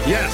Yes.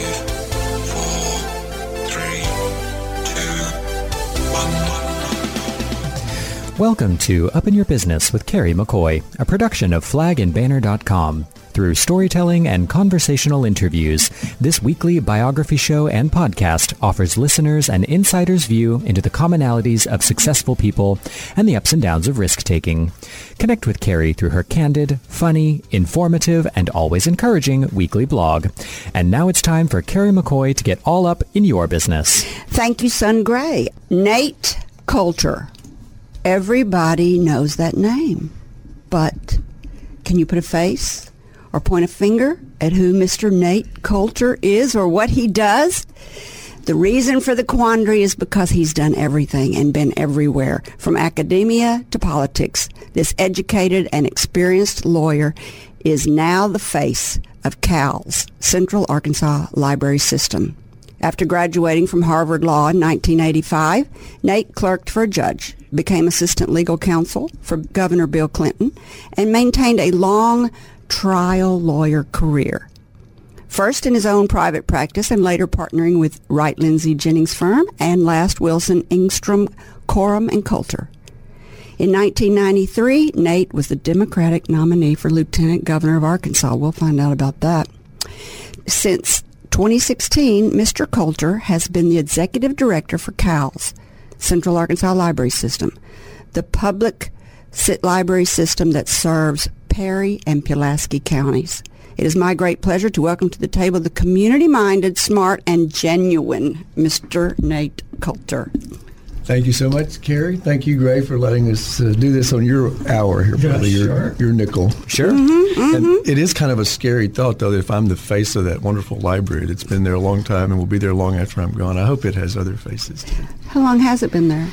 5, 4, 3, 2, 1. Welcome to Up in Your Business with Carrie McCoy, a production of flagandbanner.com. Through storytelling and conversational interviews, this weekly biography show and podcast offers listeners an insider's view into the commonalities of successful people and the ups and downs of risk-taking. Connect with Carrie through her candid, funny, informative, and always encouraging weekly blog. And now it's time for Carrie McCoy to get all up in your business. Thank you, Son Gray. Nate Coulter. Everybody knows that name, but can you put a face or point a finger at who Mr. Nate Coulter is or what he does? The reason for the quandary is because he's done everything and been everywhere, from academia to politics. This educated and experienced lawyer is now the face of CALS, Central Arkansas Library System. After graduating from Harvard Law in 1985, Nate clerked for a judge, became assistant legal counsel for Governor Bill Clinton, and maintained a long trial lawyer career. First in his own private practice and later partnering with Wright Lindsay Jennings firm and last Wilson Engstrom, Coram and Coulter. In 1993, Nate was the Democratic nominee for Lieutenant Governor of Arkansas. We'll find out about that. Since 2016, Mr. Coulter has been the executive director for CALS, Central Arkansas Library System, the public library system that serves Perry and Pulaski counties. It is my great pleasure to welcome to the table the community-minded, smart, and genuine Mr. Nate Coulter. Thank you so much, Carrie. Thank you, Gray, for letting us do this on your hour here, probably your nickel. Sure. And it is kind of a scary thought, though, that if I'm the face of that wonderful library that's been there a long time and will be there long after I'm gone, I hope it has other faces, too. How long has it been there?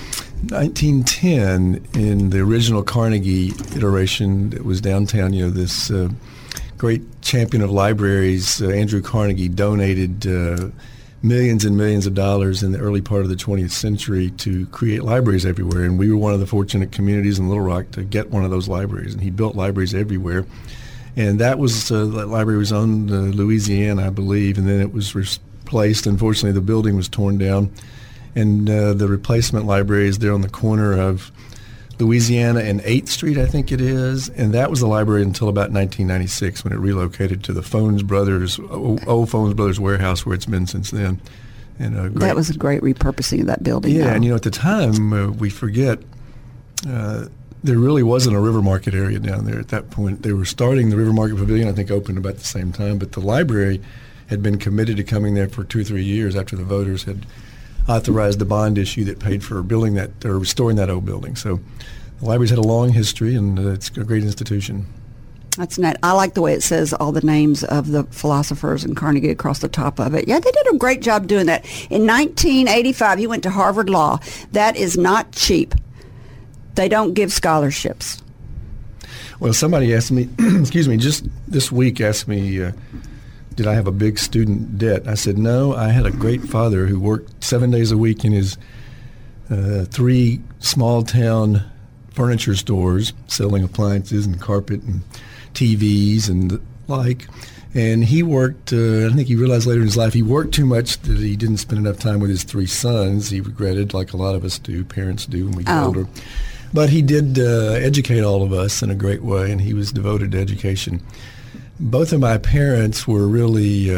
1910, in the original Carnegie iteration that was downtown, this great champion of libraries, Andrew Carnegie, donated millions and millions of dollars in the early part of the 20th century to create libraries everywhere. And we were one of the fortunate communities in Little Rock to get one of those libraries. And he built libraries everywhere. And that library was owned Louisiana, I believe, and then it was replaced. Unfortunately, the building was torn down. And the replacement library is there on the corner of Louisiana and 8th Street, I think it is. And that was the library until about 1996 when it relocated to the old Phones Brothers warehouse where it's been since then. And that was a great repurposing of that building. Yeah, and at the time, we forget, there really wasn't a River Market area down there at that point. They were starting the River Market Pavilion, I think opened about the same time, but the library had been committed to coming there for 2 or 3 years after the voters had authorized the bond issue that paid for building that or restoring that old building. So the library's had a long history, and it's a great institution. That's neat. I like the way it says all the names of the philosophers and Carnegie across the top of it. Yeah, they did a great job doing that. In 1985, he went to Harvard Law. That is not cheap. They don't give scholarships. Well, somebody asked me, just this week asked me, did I have a big student debt? I said, no, I had a great father who worked 7 days a week in his 3 small-town furniture stores selling appliances and carpet and TVs and the like. And he worked, I think he realized later in his life, he worked too much that he didn't spend enough time with his 3 sons. He regretted, like a lot of us do, parents do when we get older. But he did educate all of us in a great way, and he was devoted to education. Both of my parents were really,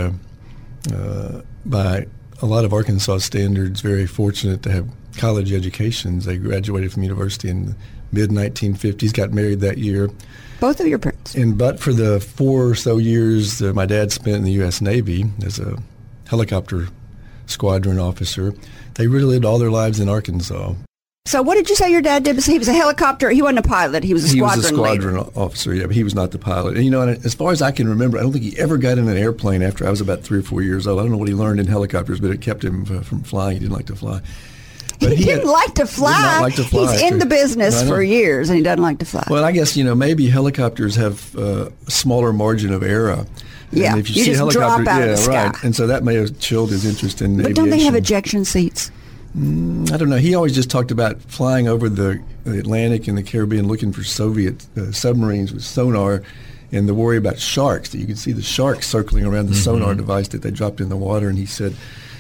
by a lot of Arkansas standards, very fortunate to have college educations. They graduated from university in the mid-1950s, got married that year. Both of your parents? But for the 4 or so years my dad spent in the U.S. Navy as a helicopter squadron officer, they really lived all their lives in Arkansas. So what did you say your dad did? He was a helicopter. He wasn't a pilot. He was a squadron leader. Officer, yeah, but he was not the pilot. And, and as far as I can remember, I don't think he ever got in an airplane after I was about 3 or 4 years old. I don't know what he learned in helicopters, but it kept him from flying. He didn't like to fly. But he didn't like to fly. Did not like to fly. He's in the business for years, and he doesn't like to fly. Well, I guess, maybe helicopters have a smaller margin of error. Yeah, and if you just drop out of the sky. Right. And so that may have chilled his interest in aviation. But don't they have ejection seats? I don't know. He always just talked about flying over the Atlantic and the Caribbean looking for Soviet submarines with sonar and the worry about sharks, that you could see the sharks circling around the sonar device that they dropped in the water. And he said,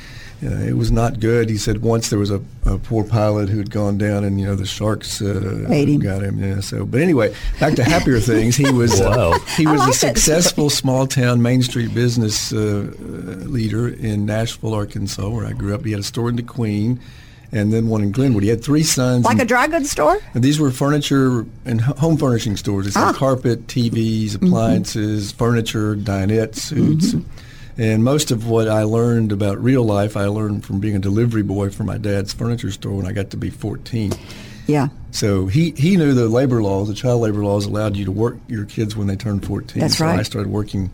it was not good. He said once there was a poor pilot who had gone down, and the sharks ate him. Got him. Yeah. So, but anyway, back to happier things. He was a successful small town Main Street business leader in Nashville, Arkansas, where I grew up. He had a store in DeQueen, and then one in Glenwood. He had 3 sons. Like a dry goods store? And these were furniture and home furnishing stores. It's like carpet, TVs, appliances, furniture, dinette suits. And most of what I learned about real life, I learned from being a delivery boy for my dad's furniture store when I got to be 14. Yeah. So he knew the labor laws, the child labor laws allowed you to work your kids when they turned 14. That's so right. I started working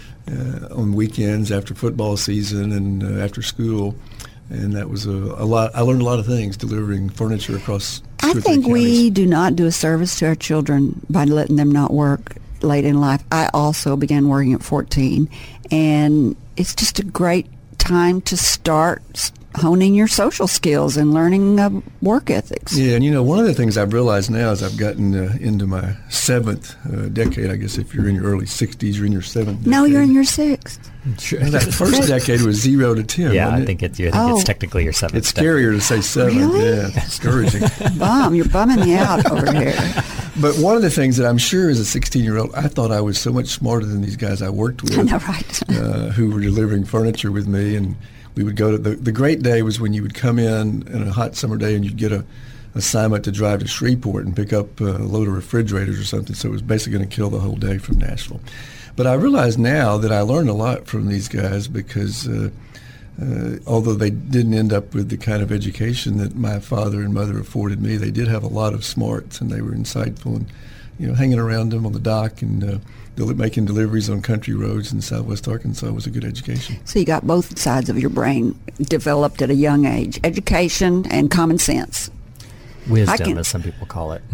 on weekends after football season and after school. And that was a lot. I learned a lot of things delivering furniture across 2 or 3 I think we counties. do not do a service to our children by letting them not work late in life. I also began working at 14, and it's just a great time to start honing your social skills and learning work ethics. Yeah, and one of the things I've realized now as I've gotten into my 7th decade, I guess if you're in your early 60s, you're in your 7th decade. No, you're in your 6th. Sure. That first decade was 0 to 10. Yeah, wasn't I it? think it's Oh. technically your 7th. It's scarier to say 7. Really? Yeah, it's discouraging. You're bumming me out over here. But one of the things that I'm sure as a 16-year-old, I thought I was so much smarter than these guys I worked with. I know, right? Who were delivering furniture with me. And we would go to the great day was when you would come in a hot summer day and you'd get a assignment to drive to Shreveport and pick up a load of refrigerators or something. So it was basically going to kill the whole day from Nashville. But I realize now that I learned a lot from these guys because although they didn't end up with the kind of education that my father and mother afforded me, they did have a lot of smarts, and they were insightful. And hanging around them on the dock and making deliveries on country roads in Southwest Arkansas was a good education. So you got both sides of your brain developed at a young age: education and common sense. Wisdom, as some people call it.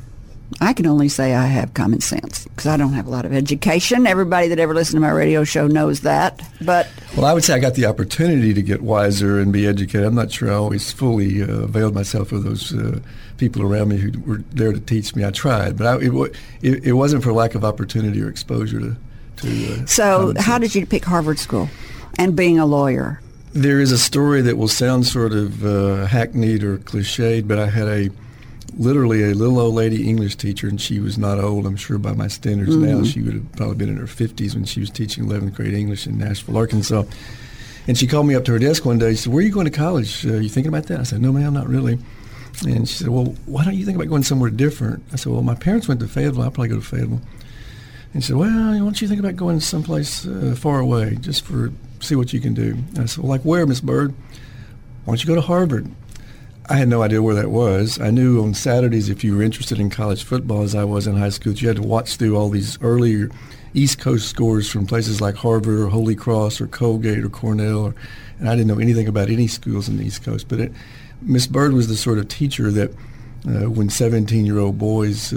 I can only say I have common sense because I don't have a lot of education. Everybody that ever listened to my radio show knows that. But well, I would say I got the opportunity to get wiser and be educated. I'm not sure I always fully availed myself of those people around me who were there to teach me. I tried, but it wasn't for lack of opportunity or exposure to so how did you pick Harvard School and being a lawyer? There is a story that will sound sort of hackneyed or cliched, but I had literally a little old lady English teacher, and she was not old, I'm sure, by my standards now. She would have probably been in her 50s when she was teaching 11th grade English in Nashville, Arkansas. And she called me up to her desk one day. She said, "Where are you going to college? You thinking about that?" I said, "No, ma'am, not really." And she said, "Well, why don't you think about going somewhere different?" I said, "Well, my parents went to Fayetteville. I'll probably go to Fayetteville." And she said, "Well, why don't you think about going someplace far away just see what you can do?" And I said, "Well, like where, Miss Bird?" "Why don't you go to Harvard?" I had no idea where that was. I knew on Saturdays, if you were interested in college football, as I was in high school, that you had to watch through all these earlier East Coast scores from places like Harvard or Holy Cross or Colgate or Cornell. And I didn't know anything about any schools in the East Coast. But Miss Bird was the sort of teacher that when 17-year-old boys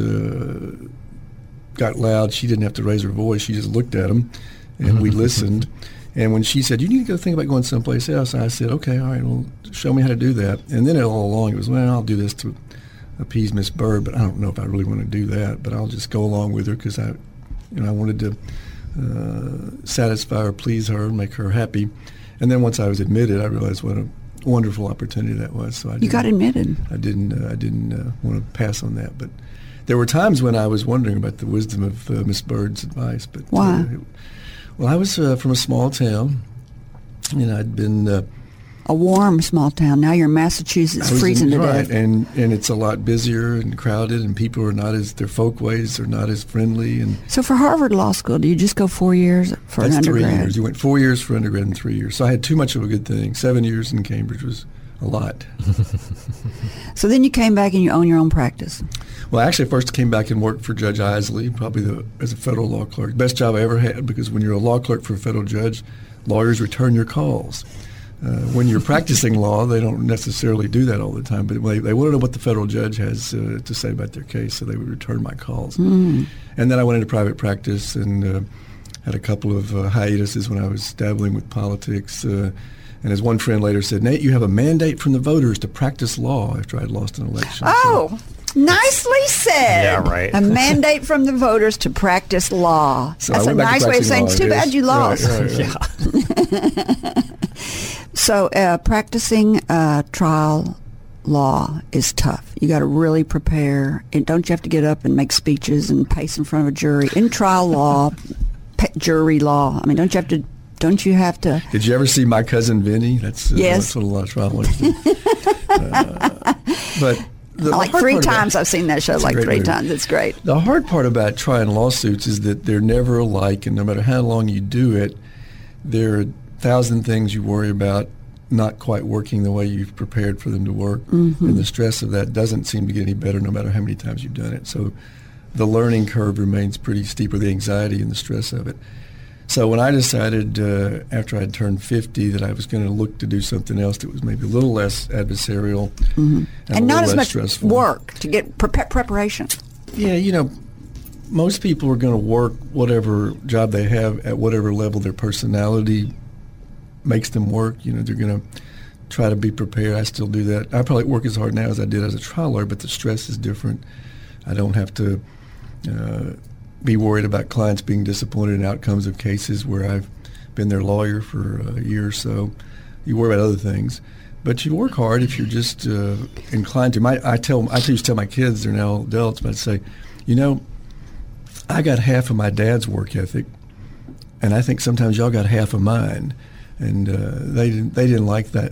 got loud, she didn't have to raise her voice. She just looked at them, and we listened. And when she said, "You need to go think about going someplace else," I said, "Okay, all right, well, show me how to do that." And then all along it was, "Well, I'll do this to appease Miss Bird, but I don't know if I really want to do that. But I'll just go along with her because I wanted to satisfy her, please her, and make her happy." And then once I was admitted, I realized what a wonderful opportunity that was. So You got admitted. I didn't want to pass on that. But there were times when I was wondering about the wisdom of Miss Bird's advice. But why? Well, I was from a small town, and I'd been a warm small town. Now you're in Massachusetts, freezing to death. And it's a lot busier and crowded, and people are not as, their folkways are not as friendly. And so for Harvard Law School, do you just go 4 years for an undergrad? 3 years. You went 4 years for undergrad and 3 years. So I had too much of a good thing. 7 years in Cambridge was a lot. So then you came back and you own your own practice. Well, actually, I first came back and worked for Judge Isley, probably as a federal law clerk. Best job I ever had, because when you're a law clerk for a federal judge, lawyers return your calls. When you're practicing law, they don't necessarily do that all the time, but they want to know what the federal judge has to say about their case, so they would return my calls. And then I went into private practice and had a couple of hiatuses when I was dabbling with politics. And as one friend later said, Nate, you have a mandate from the voters to practice law after I'd lost an election. Oh, nicely said. Yeah, right. A mandate from the voters to practice law. So That's a nice way of saying it's too bad you lost. Right. So practicing trial law is tough. You got to really prepare. And don't you have to get up and make speeches and pace in front of a jury? In trial law, jury law, I mean, don't you have to? Did you ever see My Cousin Vinny? Yes. That's what a lot of trial lawyers do. But like 3 times I've seen that show, like 3 times. It's great. The hard part about trying lawsuits is that they're never alike, and no matter how long you do it, there are 1,000 things you worry about not quite working the way you've prepared for them to work. And the stress of that doesn't seem to get any better no matter how many times you've done it. So the learning curve remains pretty steep, or the anxiety and the stress of it. So when I decided after I'd turned 50 that I was going to look to do something else that was maybe a little less adversarial and not as much stressful. work to get preparation. Yeah, most people are going to work whatever job they have at whatever level their personality makes them work. They're going to try to be prepared. I still do that. I probably work as hard now as I did as a trial lawyer, but the stress is different. I don't have to be worried about clients being disappointed in outcomes of cases where I've been their lawyer for a year or so. You worry about other things. But you work hard if you're just inclined to. I used to tell my kids, they're now adults, but I'd say, I got half of my dad's work ethic, and I think sometimes y'all got half of mine. And they didn't like that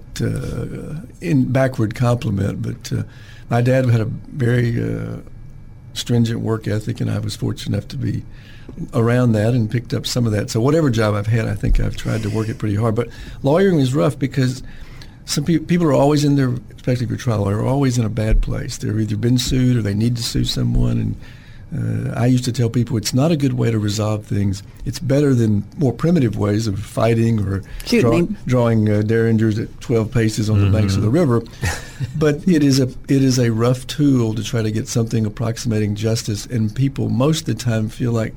in backward compliment. But my dad had a very stringent work ethic, and I was fortunate enough to be around that and picked up some of that. So whatever job I've had, I think I've tried to work it pretty hard. But lawyering is rough because some people are always in their, especially if you're a trial lawyer, are always in a bad place. They've either been sued or they need to sue someone. And I used to tell people it's not a good way to resolve things. It's better than more primitive ways of fighting or drawing derringers at 12 paces on the banks of the river. But it is a rough tool to try to get something approximating justice, and people most of the time feel like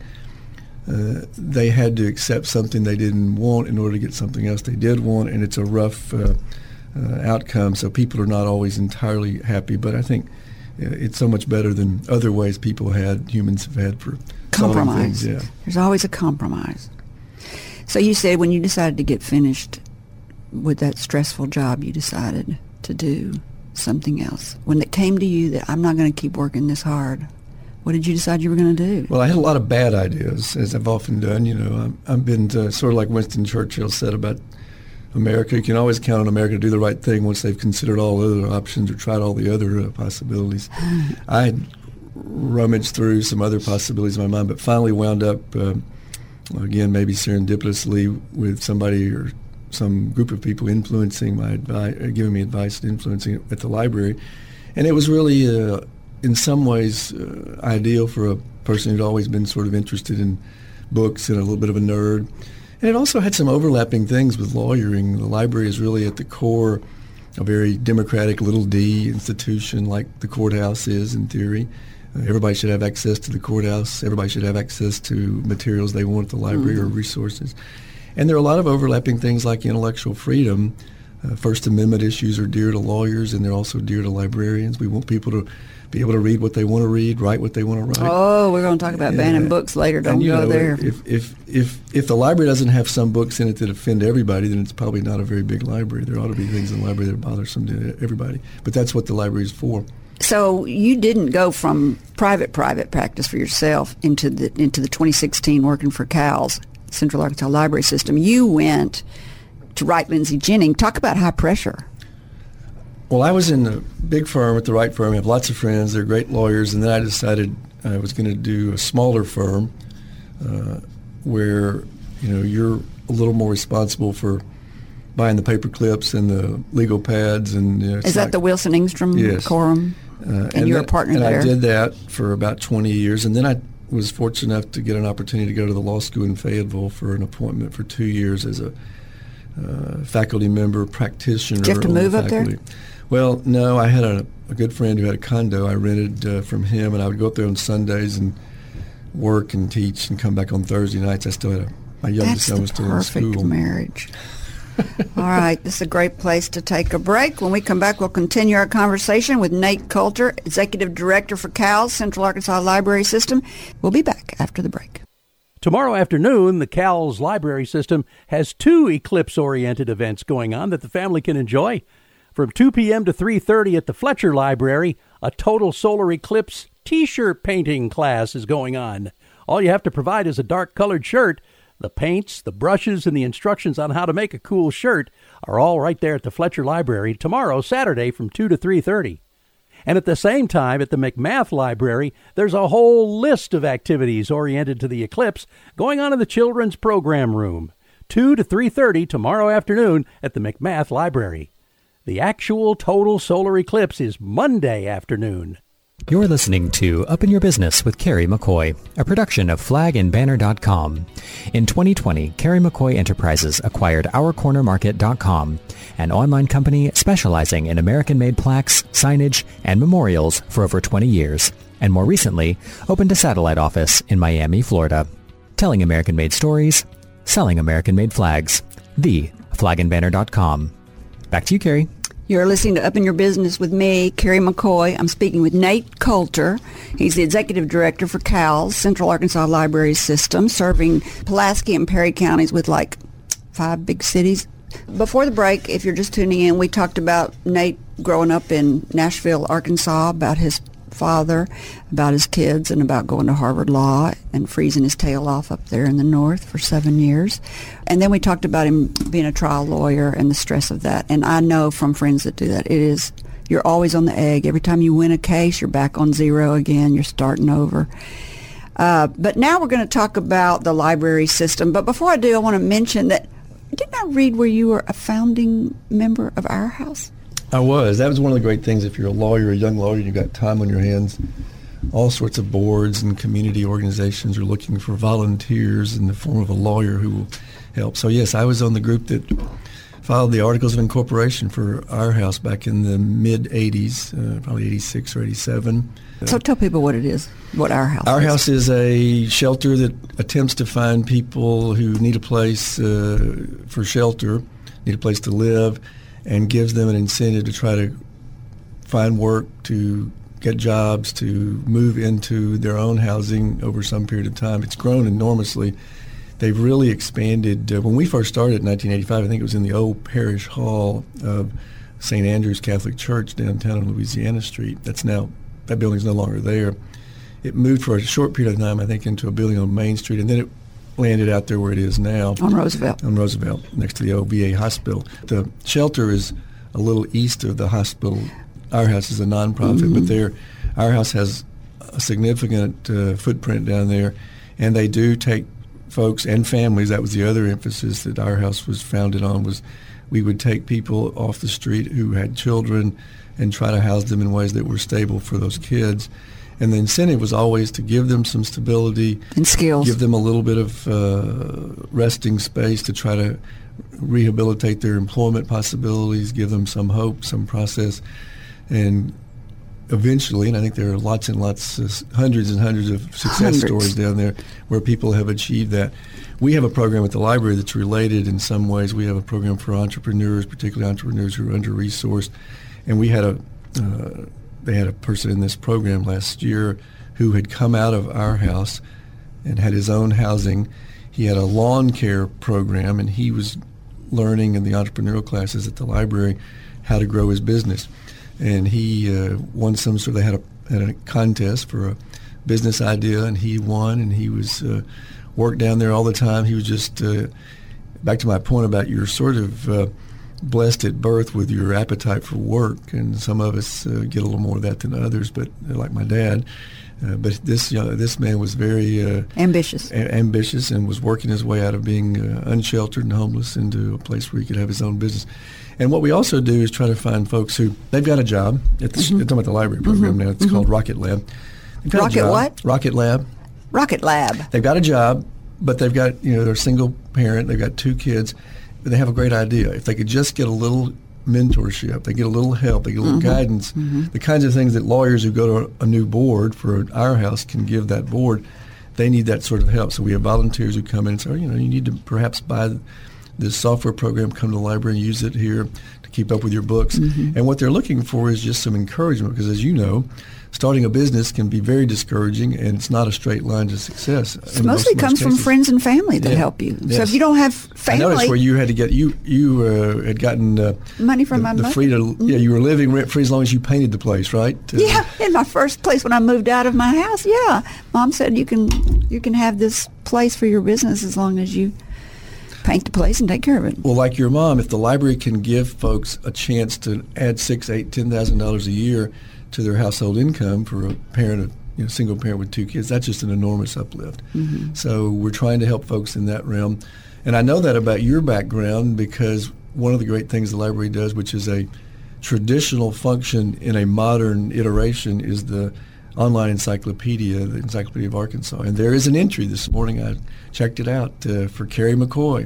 they had to accept something they didn't want in order to get something else they did want, and it's a rough outcome. So people are not always entirely happy, but I think it's so much better than other ways humans have had for compromise. Things, yeah. There's always a compromise. So you said when you decided to get finished with that stressful job, you decided to do something else. When it came to you that I'm not going to keep working this hard, what did you decide you were going to do? Well, I had a lot of bad ideas, as I've often done. I've been sort of like Winston Churchill said about America. You can always count on America to do the right thing once they've considered all other options or tried all the other possibilities. I had rummaged through some other possibilities in my mind, but finally wound up, again, maybe serendipitously, with somebody or some group of people influencing my advice, giving me advice and influencing it at the library. And it was really, in some ways, ideal for a person who'd always been sort of interested in books and a little bit of a nerd. And it also had some overlapping things with lawyering. The library is really at the core a very democratic little d institution like the courthouse is in theory. Everybody should have access to the courthouse. Everybody should have access to materials they want at the library or resources. And there are a lot of overlapping things like intellectual freedom. First Amendment issues are dear to lawyers, and they're also dear to librarians. We want people to be able to read what they want to read, write what they want to write. Oh, we're going to talk about banning books later. Don't go there. If the library doesn't have some books in it that offend everybody, then it's probably not a very big library. There ought to be things in the library that are bothersome to everybody. But that's what the library is for. So you didn't go from private practice for yourself into the 2016 working for CALS, Central Arkansas Library System. You went to Wright Lindsay Jennings. Talk about high pressure. Well, I was in a big firm at the Wright firm. I have lots of friends. They're great lawyers. And then I decided I was going to do a smaller firm where, you're a little more responsible for buying the paper clips and the legal pads. And is that the Wilson Engstrom Quorum? And you're a partner and there? I did that for about 20 years. And then I was fortunate enough to get an opportunity to go to the law school in Fayetteville for an appointment for 2 years as a faculty member, practitioner. Did you have to move up there? Well, no. I had a good friend who had a condo. I rented from him, and I would go up there on Sundays and work and teach and come back on Thursday nights. I still had my youngest son was still in school. That's the perfect marriage. All right, this is a great place to take a break. When we come back, we'll continue our conversation with Nate Coulter, Executive Director for CALS, Central Arkansas Library System. We'll be back after the break. Tomorrow afternoon, the CALS Library System has 2 eclipse-oriented events going on that the family can enjoy. From 2 p.m. to 3:30 at the Fletcher Library, a total solar eclipse T-shirt painting class is going on. All you have to provide is a dark-colored shirt. The paints, the brushes, and the instructions on how to make a cool shirt are all right there at the Fletcher Library tomorrow, Saturday, from 2 to 3:30. And at the same time, at the McMath Library, there's a whole list of activities oriented to the eclipse going on in the children's program room. 2 to 3:30 tomorrow afternoon at the McMath Library. The actual total solar eclipse is Monday afternoon. You're listening to Up in Your Business with Carrie McCoy, a production of flagandbanner.com. In 2020, Carrie McCoy Enterprises acquired OurCornerMarket.com, an online company specializing in American-made plaques, signage, and memorials for over 20 years, and more recently, opened a satellite office in Miami, Florida. Telling American-made stories, selling American-made flags. The flagandbanner.com. Back to you, Carrie. You're listening to Up in Your Business with me, Carrie McCoy. I'm speaking with Nate Coulter. He's the Executive Director for CALS, Central Arkansas Library System, serving Pulaski and Perry counties with like 5 big cities. Before the break, if you're just tuning in, we talked about Nate growing up in Nashville, Arkansas, about his father, about his kids, and about going to Harvard Law and freezing his tail off up there in the north for 7 years. And then we talked about him being a trial lawyer and the stress of that. And I know from friends that do that, you're always on the egg. Every time you win a case, you're back on zero again. You're starting over. But now we're going to talk about the library system. But before I do, I want to mention that, didn't I read where you were a founding member of Our House? I was. That was one of the great things. If you're a lawyer, a young lawyer, you've got time on your hands, all sorts of boards and community organizations are looking for volunteers in the form of a lawyer who will help. So, yes, I was on the group that filed the Articles of Incorporation for Our House back in the mid-'80s, probably 86 or 87. So tell people what it is, what Our House is. Our House is a shelter that attempts to find people who need a place for shelter, need a place to live, and gives them an incentive to try to find work, to get jobs, to move into their own housing over some period of time. It's grown enormously. They've really expanded. When we first started in 1985, I think it was in the old parish hall of St. Andrew's Catholic Church downtown on Louisiana Street. That building's no longer there. It moved for a short period of time, I think, into a building on Main Street, and then it landed out there where it is now. On Roosevelt, next to the old VA hospital. The shelter is a little east of the hospital. Our House is a nonprofit, but Our House has a significant footprint down there, and they do take folks and families. That was the other emphasis that Our House was founded on, was we would take people off the street who had children and try to house them in ways that were stable for those kids. And the incentive was always to give them some stability and skills, give them a little bit of resting space to try to rehabilitate their employment possibilities, give them some hope, some process. And eventually, and I think there are lots and lots, hundreds and hundreds of success stories down there where people have achieved that. We have a program at the library that's related in some ways. We have a program for entrepreneurs, particularly entrepreneurs who are under-resourced. And they had a person in this program last year who had come out of Our House and had his own housing. He had a lawn care program, and he was learning in the entrepreneurial classes at the library how to grow his business. And he won they had a contest for a business idea, and he won, and he was worked down there all the time. He was just, back to my point about your sort of blessed at birth with your appetite for work, and some of us get a little more of that than others, but like my dad. But this man was very ambitious and was working his way out of being unsheltered and homeless into a place where he could have his own business. And what we also do is try to find folks who, they've got a job. They're talking about the library program now. It's called Rocket Lab. What? Rocket Lab. Rocket Lab. They've got a job, but they've got, they're a single parent. They've got 2 kids. But they have a great idea. If they could just get a little mentorship, they get a little help, they get a little guidance, the kinds of things that lawyers who go to a new board for Our House can give that board, they need that sort of help. So we have volunteers who come in and say, you need to perhaps buy this software program, come to the library and use it here to keep up with your books. And what they're looking for is just some encouragement, because as you know, starting a business can be very discouraging, and it's not a straight line to success. It mostly comes from friends and family that help you. Yes. So if you don't have family, I noticed where you had to get you had gotten money from my mother. You were living rent free as long as you painted the place, right? Yeah, in my first place when I moved out of my house. Yeah, Mom said you can have this place for your business as long as you paint the place and take care of it. Well, like your mom, if the library can give folks a chance to add $6,000, $8,000, $10,000 a year to their household income for a parent, single parent with 2 kids, that's just an enormous uplift. So we're trying to help folks in that realm. And I know that about your background because one of the great things the library does, which is a traditional function in a modern iteration, is the online encyclopedia, the Encyclopedia of Arkansas. And there is an entry this morning. I checked it out for Carrie McCoy.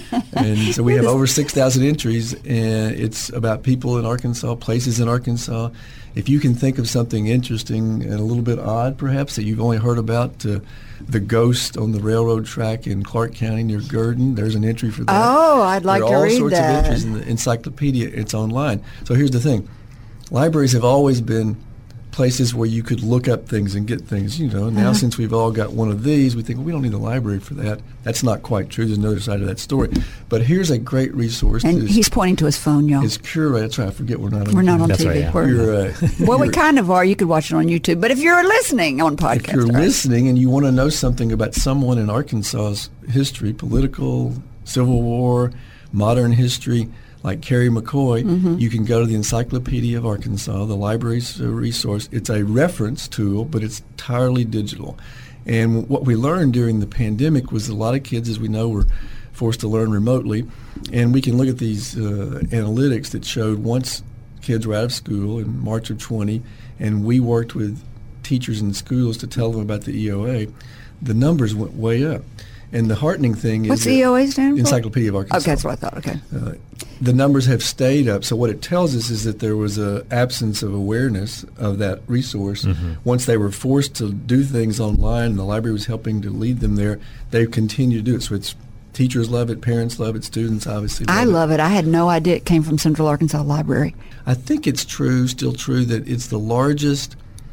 And so we have over 6,000 entries, and it's about people in Arkansas, places in Arkansas. If you can think of something interesting and a little bit odd, perhaps, that you've only heard about, the ghost on the railroad track in Clark County near Gurdon, there's an entry for that. Oh, I'd like to read that. There are all sorts of entries in the encyclopedia. It's online. So here's the thing. Libraries have always been places where you could look up things and get things, Now since we've all got one of these, we think, well, we don't need the library for that. That's not quite true. There's another side of that story. But here's a great resource. And he's pointing to his phone, y'all. His curator. That's right. I forget we're not on TV. We're not on That's TV. Right, yeah. Well, we kind of are. You could watch it on YouTube. But if you're listening on podcast. If you're listening and you want to know something about someone in Arkansas's history, political, Civil War, modern history, like Carrie McCoy, you can go to the Encyclopedia of Arkansas, the library's resource. It's a reference tool, but it's entirely digital. And what we learned during the pandemic was a lot of kids, as we know, were forced to learn remotely. And we can look at these analytics that showed once kids were out of school in March of 20, and we worked with teachers in schools to tell them about the EOA, the numbers went way up. And the heartening thing is... What's the EOA stand for? Encyclopedia of Arkansas. Okay, that's what I thought. Okay. The numbers have stayed up. So what it tells us is that there was an absence of awareness of that resource. Once they were forced to do things online, and the library was helping to lead them there, they continue to do it. So it's teachers love it, parents love it, students obviously love it. I love it. I had no idea it came from Central Arkansas Library. I think it's still true, that it's the largest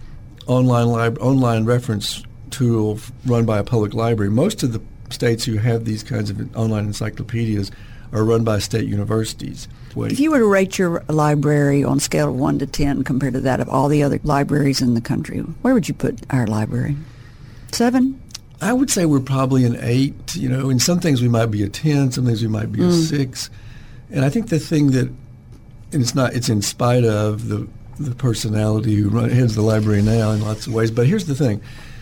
online reference tool run by a public library. Most of the states who have these kinds of online encyclopedias are run by state universities. If you were to rate your library on a scale of 1 to 10 compared to that of all the other libraries in the country, where would you put our library? 7? I would say we're probably an 8. In some things we might be a 10, some things we might be a 6. And I think the thing that, and it's in spite of the personality who heads the library now in lots of ways, but here's the thing.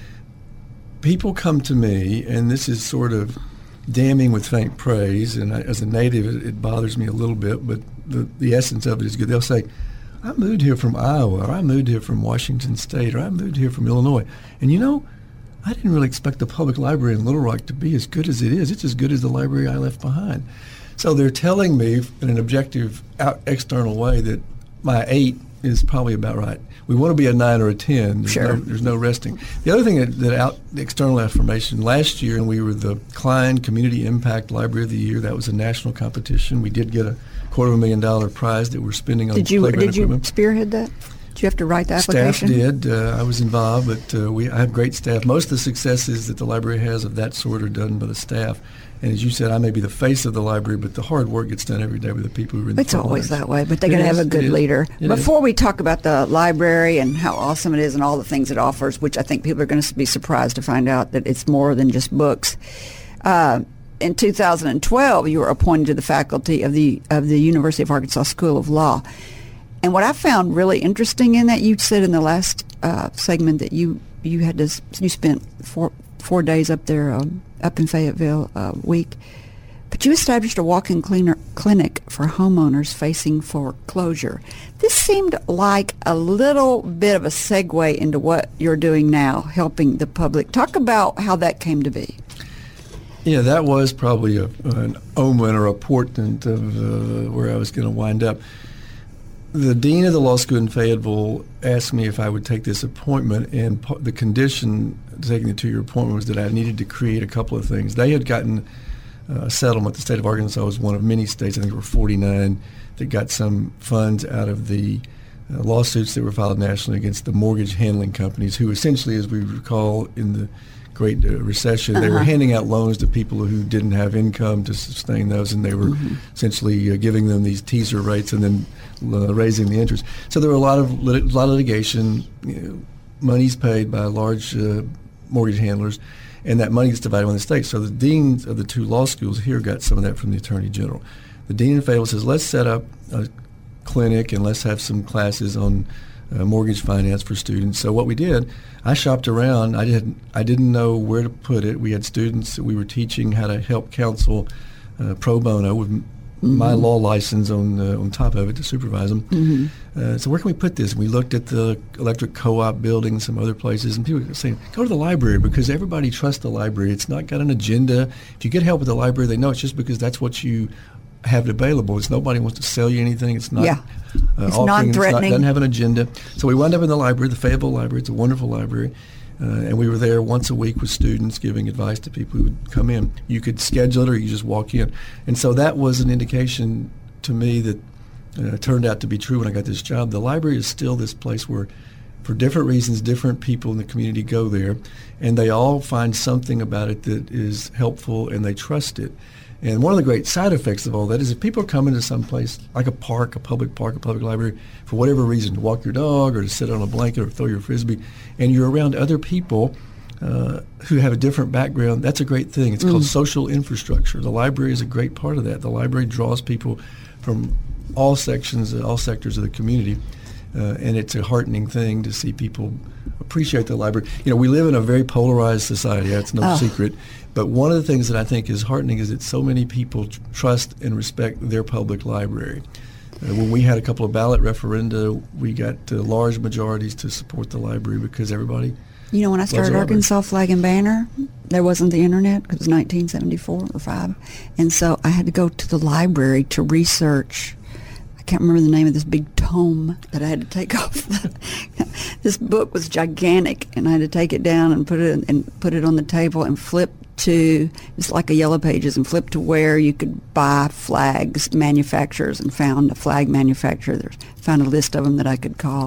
People come to me, and this is sort of damning with faint praise, and as a native it bothers me a little bit, but the essence of it is good. They'll say, I moved here from Iowa, or I moved here from Washington State, or I moved here from Illinois. And I didn't really expect the public library in Little Rock to be as good as it is. It's as good as the library I left behind. So they're telling me in an objective, external way that my 8 is probably about right. We want to be a 9 or a 10. There's no resting. The other thing that external affirmation, last year we were the Klein Community Impact Library of the Year. That was a national competition. We did get a $250,000 prize that we're spending on playground equipment. Did you spearhead that? Did you have to write the application? Staff did. I was involved, but I have great staff. Most of the successes that the library has of that sort are done by the staff. And as you said, I may be the face of the library, but the hard work gets done every day with the people who are in the front always lines. that way, but they got to have a good leader. Before we talk about the library and how awesome it is and all the things it offers, which I think people are going to be surprised to find out that it's more than just books. In 2012, you were appointed to the faculty of the University of Arkansas School of Law. And what I found really interesting in that, you said in the last segment that you spent four days up there, up in Fayetteville a week, but you established a walk-in clinic for homeowners facing foreclosure. This seemed like a little bit of a segue into what you're doing now, helping the public. Talk about how that came to be. Yeah, that was probably an omen or a portent of where I was going to wind up. The dean of the law school in Fayetteville asked me if I would take this appointment, and the condition taking the 2-year appointment was that I needed to create a couple of things. They had gotten settlement. The state of Arkansas was one of many states, I think there were 49, that got some funds out of the lawsuits that were filed nationally against the mortgage handling companies, who essentially, as we recall in the Great Recession, they were handing out loans to people who didn't have income to sustain those, and they were essentially giving them these teaser rates and then raising the interest. So there were a lot of litigation, monies paid by large mortgage handlers, and that money gets divided among the states. So the deans of the two law schools here got some of that from the Attorney General. The dean in Fayetteville says, let's set up a clinic and let's have some classes on mortgage finance for students. So what we did, I shopped around. I didn't know where to put it. We had students that we were teaching how to help counsel pro bono with my law license on top of it to supervise them. So where can we put this? And we looked at the electric co-op building, some other places, and people were saying, go to the library, because everybody trusts the library. It's not got an agenda. If you get help with the library, they know it's just because that's what you have it available. It's nobody wants to sell you anything. It's not it's non-threatening. It doesn't have an agenda. So we wound up in the library, the Fayetteville Library. It's a wonderful library. And we were there once a week with students giving advice to people who would come in. You could schedule it or you just walk in. And so that was an indication to me that turned out to be true when I got this job. The library is still this place where, for different reasons, different people in the community go there, and they all find something about it that is helpful and they trust it. And one of the great side effects of all that is if people are coming to some place like a park, a public library, for whatever reason, to walk your dog or to sit on a blanket or throw your Frisbee, and you're around other people who have a different background, that's a great thing. It's called social infrastructure. The library is a great part of that. The library draws people from all sections, all sectors of the community, and it's a heartening thing to see people appreciate the library. We live in a very polarized society. That's no secret. But one of the things that I think is heartening is that so many people trust and respect their public library. When we had a couple of ballot referenda, we got large majorities to support the library because everybody when I started Arkansas Flag and Banner, there wasn't the internet. It was 1974 or 5. And so I had to go to the library to research. I can't remember the name of this big tome that I had to take off. This book was gigantic, and I had to take it down and put it on the table and flip to, it's like a Yellow Pages, and flip to where you could buy flags manufacturers, and found a flag manufacturer. Found a list of them that I could call.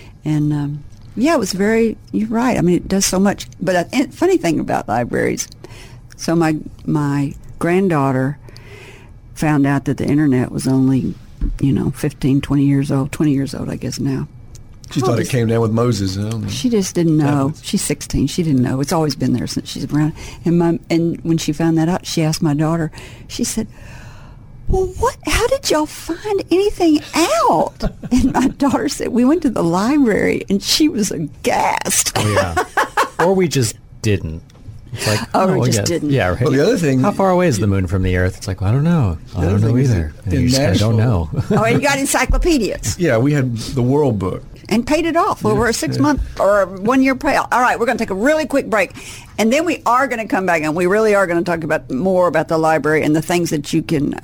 And it was you're right. I mean, it does so much. But the funny thing about libraries, so my granddaughter found out that the internet was only 15, 20 years old, I guess now. She thought it came down with Moses. She just didn't know. She's 16. She didn't know. It's always been there since she's been around. And when she found that out, she asked my daughter, she said, well, how did y'all find anything out? And my daughter said, we went to the library, and she was aghast. Oh, yeah. Or we just didn't. It's like, we just didn't. Yeah, right. Well, the other thing, how far away is the moon from the Earth? It's like, well, I don't know. I don't know either. You just don't know. And you got encyclopedias. Yeah, we had the World Book. And paid it off over a 6-month or 1-year payout. All right, we're going to take a really quick break. And then we are going to come back, and we really are going to talk more about the library and the things that you can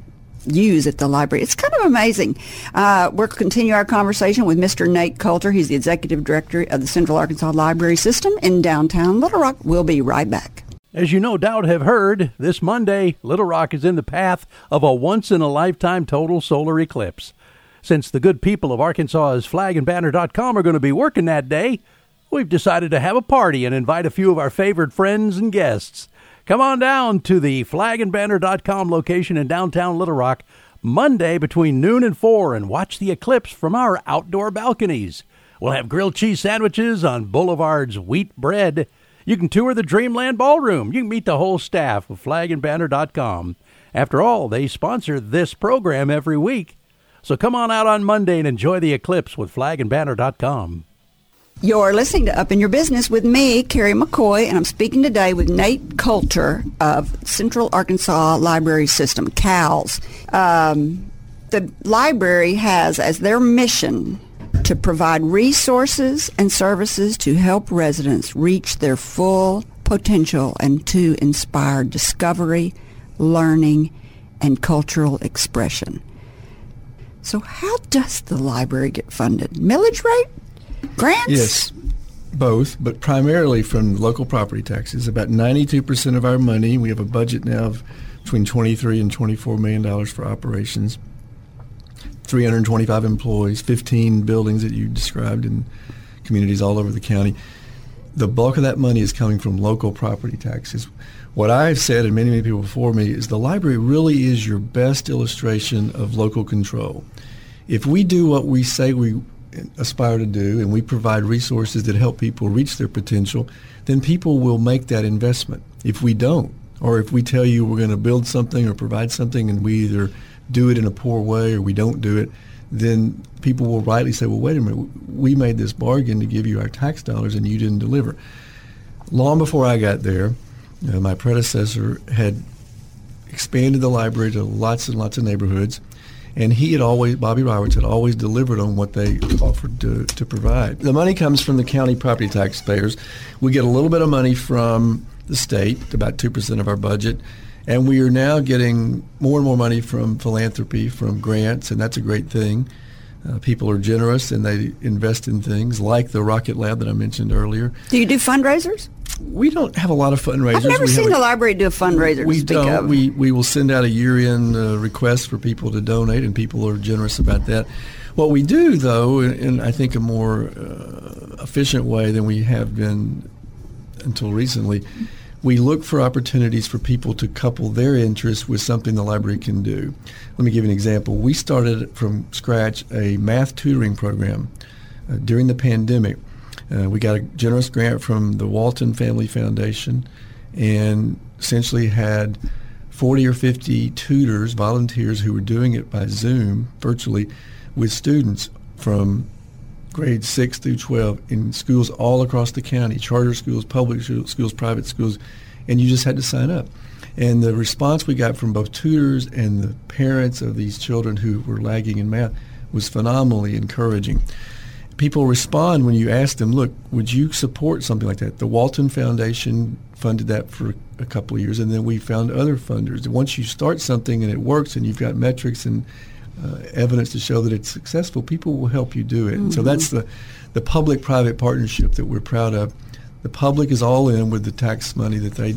use at the library. It's kind of amazing. We'll continue our conversation with Mr. Nate Coulter. He's the Executive Director of the Central Arkansas Library System in downtown Little Rock. We'll be right back. As you no doubt have heard, this Monday, Little Rock is in the path of a once-in-a-lifetime total solar eclipse. Since the good people of Arkansas's flagandbanner.com are going to be working that day, we've decided to have a party and invite a few of our favorite friends and guests. Come on down to the flagandbanner.com location in downtown Little Rock Monday between noon and 4 and watch the eclipse from our outdoor balconies. We'll have grilled cheese sandwiches on Boulevard's wheat bread. You can tour the Dreamland Ballroom. You can meet the whole staff of flagandbanner.com. After all, they sponsor this program every week. So come on out on Monday and enjoy the eclipse with flagandbanner.com. You're listening to Up in Your Business with me, Carrie McCoy, and I'm speaking today with Nate Coulter of Central Arkansas Library System, CALS. The library has as their mission to provide resources and services to help residents reach their full potential and to inspire discovery, learning, and cultural expression. So how does the library get funded? Millage rate? Grants? Yes, both, but primarily from local property taxes. About 92% of our money, we have a budget now of between $23 and $24 million for operations, 325 employees, 15 buildings that you described in communities all over the county. The bulk of that money is coming from local property taxes. What I've said, and many people before me, is the library really is your best illustration of local control. If we do what we say we aspire to do, and we provide resources that help people reach their potential, then people will make that investment. If we don't, or if we tell you we're going to build something or provide something and we either do it in a poor way or we don't do it, then people will rightly say, well, wait a minute, we made this bargain to give you our tax dollars and you didn't deliver. Long before I got there, my predecessor had expanded the library to lots and lots of neighborhoods, and Bobby Roberts had always delivered on what they offered to provide. The money comes from the county property taxpayers. We get a little bit of money from the state, about 2% of our budget, and we are now getting more and more money from philanthropy, from grants, and that's a great thing. People are generous and they invest in things like the Rocket Lab that I mentioned earlier. Do you do fundraisers? We don't have a lot of fundraisers. I've never seen the library do a fundraiser to speak of. We will send out a year-end request for people to donate, and people are generous about that. What we do, though, in I think a more efficient way than we have been until recently, we look for opportunities for people to couple their interests with something the library can do. Let me give you an example. We started from scratch a math tutoring program during the pandemic. We got a generous grant from the Walton Family Foundation and essentially had 40 or 50 tutors, volunteers who were doing it by Zoom virtually with students from grades 6 through 12 in schools all across the county, charter schools, public schools, private schools, and you just had to sign up. And the response we got from both tutors and the parents of these children who were lagging in math was phenomenally encouraging. People respond when you ask them, look, would you support something like that? The Walton Foundation funded that for a couple of years, and then we found other funders. And once you start something and it works and you've got metrics and evidence to show that it's successful, people will help you do it. Mm-hmm. So that's the public-private partnership that we're proud of. The public is all in with the tax money that they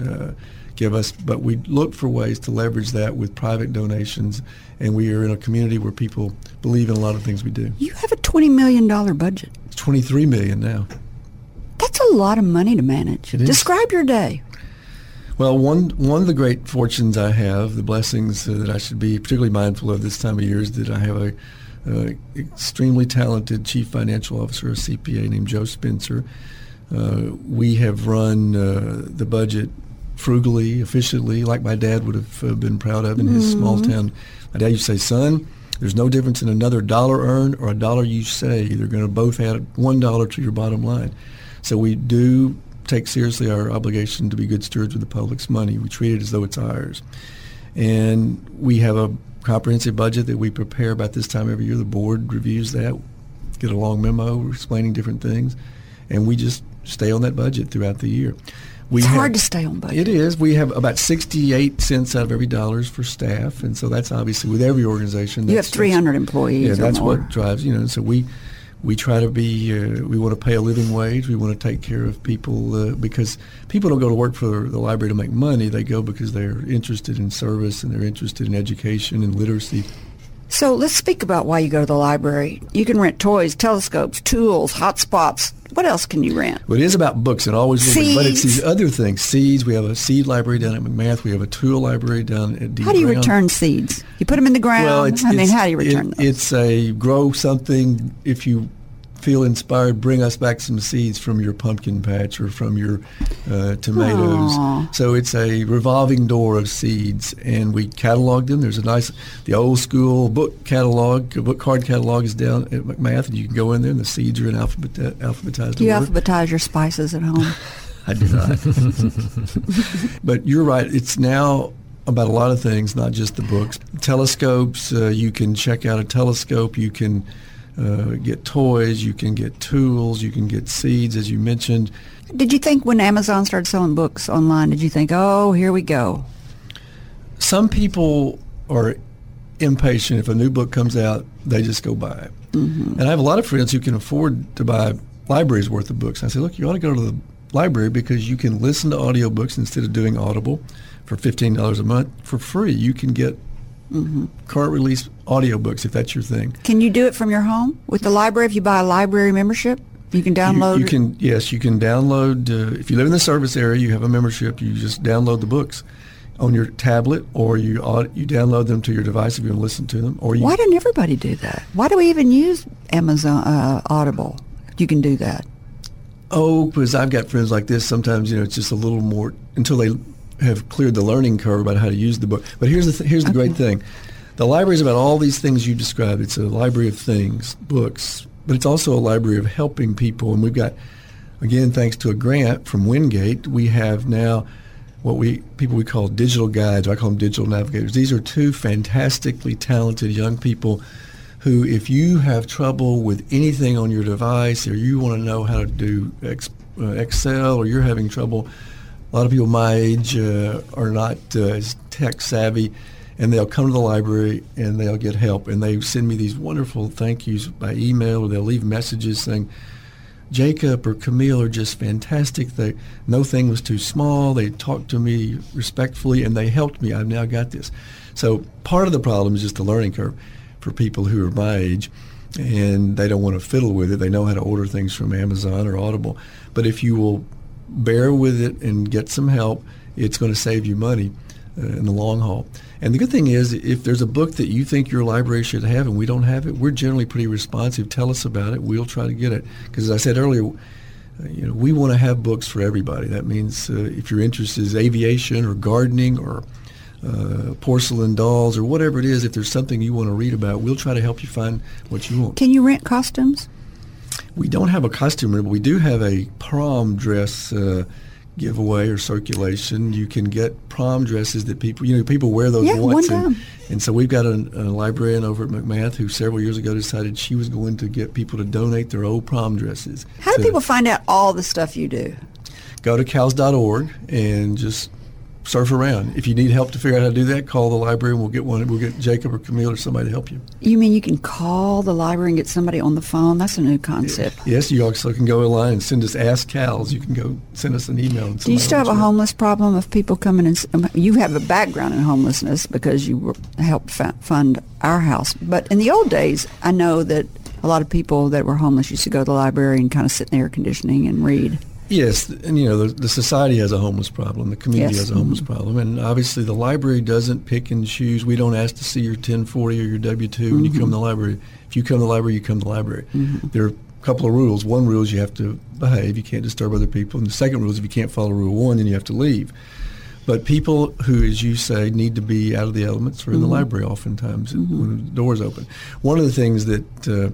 give us, but we look for ways to leverage that with private donations, and we are in a community where people believe in a lot of things we do. You have a $20 million budget. It's $23 million now. That's a lot of money to manage. It is. Describe your day. Well, one of the great fortunes I have, the blessings that I should be particularly mindful of this time of year, is that I have a extremely talented chief financial officer, a CPA named Joe Spencer. We have run the budget frugally, efficiently, like my dad would have been proud of in his small town. My dad used to say, son, there's no difference in another dollar earned or a dollar you save. They're going to both add $1 to your bottom line. So we do take seriously our obligation to be good stewards with the public's money. We treat it as though it's ours. And we have a comprehensive budget that we prepare about this time every year. The board reviews that, get a long memo explaining different things, and we just stay on that budget throughout the year. It's hard to stay on budget. It is. We have about 68 cents out of every dollar for staff, and so that's obviously with every organization. You have 300 employees. Yeah, that's more. what drives, so we try to be, we want to pay a living wage. We want to take care of people because people don't go to work for the library to make money. They go because they're interested in service and they're interested in education and literacy. So let's speak about why you go to the library. You can rent toys, telescopes, tools, hotspots. What else can you rent? Well, it is about books and always seeds. But it's these other things. Seeds. We have a seed library down at McMath. We have a tool library down at D. How do you return seeds? You put them in the ground? Well, how do you return them? It's a grow something. If you feel inspired, bring us back some seeds from your pumpkin patch or from your tomatoes. Aww. So it's a revolving door of seeds, and we catalog them. There's the old school book catalog, book card catalog is down at McMath, and you can go in there, and the seeds are in alphabetized Do you order. alphabetize your spices at home? I do not. But you're right. It's now about a lot of things, not just the books. Telescopes, you can check out a telescope. You can get toys, you can get tools, you can get seeds, as you mentioned. Did you think when Amazon started selling books online, did you think, oh, here we go? Some people are impatient. If a new book comes out, they just go buy it. Mm-hmm. And I have a lot of friends who can afford to buy libraries worth of books. I say, look, you ought to go to the library because you can listen to audiobooks instead of doing Audible for $15 a month for free. You can get current release audiobooks if that's your thing. Can you do it from your home with the library? If you buy a library membership, you can download you can, yes, you can download. If you live in the service area, you have a membership, you just download the books on your tablet, or you download them to your device if you want to listen to them. Or why didn't everybody do that? Why do we even use Amazon Audible? You can do that. Oh, because I've got friends like this. Sometimes, it's just a little more until they have cleared the learning curve about how to use the book. But here's the great thing. The library is about all these things you described. It's a library of things, books, but it's also a library of helping people. And we've got, again, thanks to a grant from Wingate, we have now what we call digital guides. I call them digital navigators. These are two fantastically talented young people who, if you have trouble with anything on your device, or you want to know how to do Excel, or you're having trouble, a lot of people my age are not as tech savvy, and they'll come to the library and they'll get help. And they send me these wonderful thank yous by email, or they'll leave messages saying, Jacob or Camille are just fantastic. No thing was too small. They talked to me respectfully, and they helped me. I've now got this. So part of the problem is just the learning curve for people who are my age, and they don't want to fiddle with it. They know how to order things from Amazon or Audible. But if you will bear with it and get some help, it's going to save you money in the long haul. And the good thing is, if there's a book that you think your library should have and we don't have it, we're generally pretty responsive. Tell us about it. We'll try to get it. Because as I said earlier, we want to have books for everybody. That means if your interest is aviation or gardening or porcelain dolls or whatever it is, if there's something you want to read about, we'll try to help you find what you want. Can you rent costumes? We don't have a costume room, but we do have a prom dress giveaway or circulation. You can get prom dresses that people wear those once. One time. And so we've got a librarian over at McMath who several years ago decided she was going to get people to donate their old prom dresses. How do people find out all the stuff you do? Go to CALS.org and just surf around. If you need help to figure out how to do that, call the library and we'll get one. We'll get Jacob or Camille or somebody to help you. You mean you can call the library and get somebody on the phone? That's a new concept. Yes, you also can go online and send us Ask CALS. You can go send us an email. And do you still have a homeless problem of people coming and you have a background in homelessness because you helped fund our house. But in the old days, I know that a lot of people that were homeless used to go to the library and kind of sit in air conditioning and read. Yes, and the society has a homeless problem. The community has a homeless problem, and obviously the library doesn't pick and choose. We don't ask to see your 1040 or your W-2 when you come to the library. If you come to the library, you come to the library. There are a couple of rules. One rule is you have to behave. You can't disturb other people. And the second rule is if you can't follow Rule 1, then you have to leave. But people who, as you say, need to be out of the elements are in the library oftentimes when the doors open. One of the things that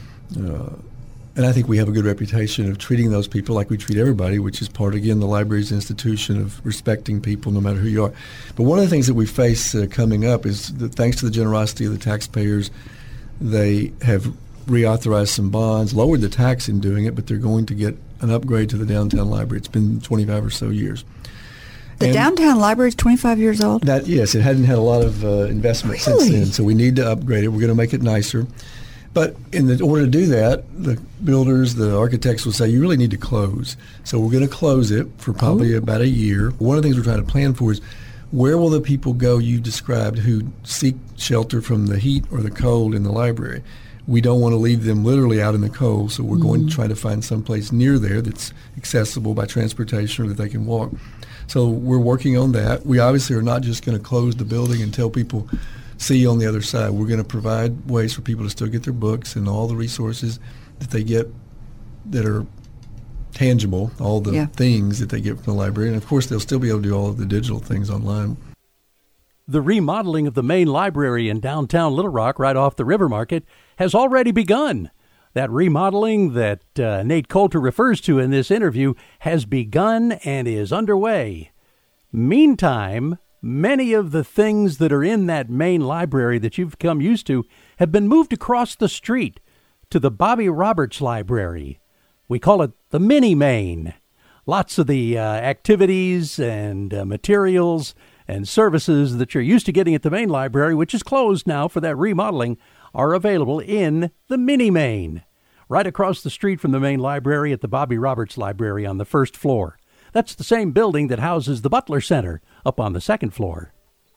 and I think we have a good reputation of treating those people like we treat everybody, which is part, again, the library's institution of respecting people no matter who you are. But one of the things that we face coming up is that thanks to the generosity of the taxpayers, they have reauthorized some bonds, lowered the tax in doing it, but they're going to get an upgrade to the downtown library. It's been 25 or so years. The downtown library is 25 years old? Yes, it hadn't had a lot of investment since then, so we need to upgrade it. We're going to make it nicer. But in order to do that, the builders, the architects will say, you really need to close. So we're going to close it for probably about a year. One of the things we're trying to plan for is where will the people go you described who seek shelter from the heat or the cold in the library? We don't want to leave them literally out in the cold, so we're going to try to find some place near there that's accessible by transportation or that they can walk. So we're working on that. We obviously are not just going to close the building and tell people, see you on the other side. We're going to provide ways for people to still get their books and all the resources that they get that are tangible, all the things that they get from the library. And, of course, they'll still be able to do all of the digital things online. The remodeling of the main library in downtown Little Rock, right off the River Market, has already begun. That remodeling that Nate Coulter refers to in this interview has begun and is underway. Meantime, many of the things that are in that main library that you've become used to have been moved across the street to the Bobby Roberts Library. We call it the Mini Main. Lots of the activities and materials and services that you're used to getting at the main library, which is closed now for that remodeling, are available in the Mini Main. right across the street from the main library at the Bobby Roberts Library on the first floor. That's the same building that houses the Butler Center up on the second floor.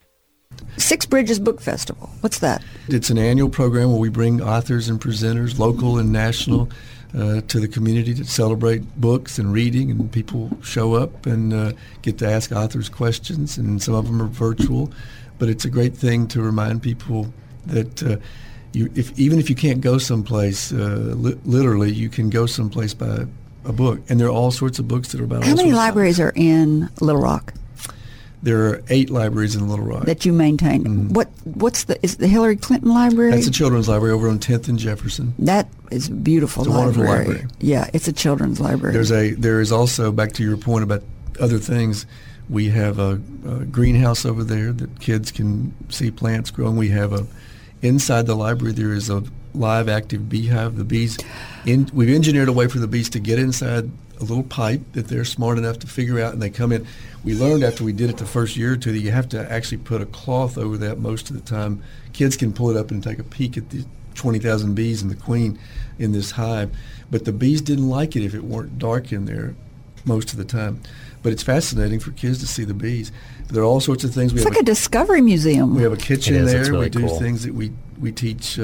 Six Bridges Book Festival. What's that? It's an annual program where we bring authors and presenters, local and national, to the community to celebrate books and reading, and people show up and get to ask authors questions, and some of them are virtual. But it's a great thing to remind people that even if you can't go someplace, literally, you can go someplace by a book. And there are all sorts of books that are about How all many sorts of libraries are in Little Rock There are 8 libraries in Little Rock. that you maintain? Mm-hmm. Is it the Hillary Clinton Library? That's a children's library over on 10th and Jefferson. That is a beautiful It's a library. wonderful library. Yeah, it's a children's library. There is also, back to your point about other things, we have a greenhouse over there that kids can see plants growing. We have inside the library there is a live active beehive. The bees, we've engineered a way for the bees to get inside a little pipe that they're smart enough to figure out, and they come in. We learned after we did it the first year or two that you have to actually put a cloth over that most of the time. Kids can pull it up and take a peek at the 20,000 bees and the queen in this hive, but the bees didn't like it if it weren't dark in there most of the time. But it's fascinating for kids to see the bees. There are all sorts of things. It's like a discovery museum. We have a kitchen It is. there. It's really we do cool. things that we teach.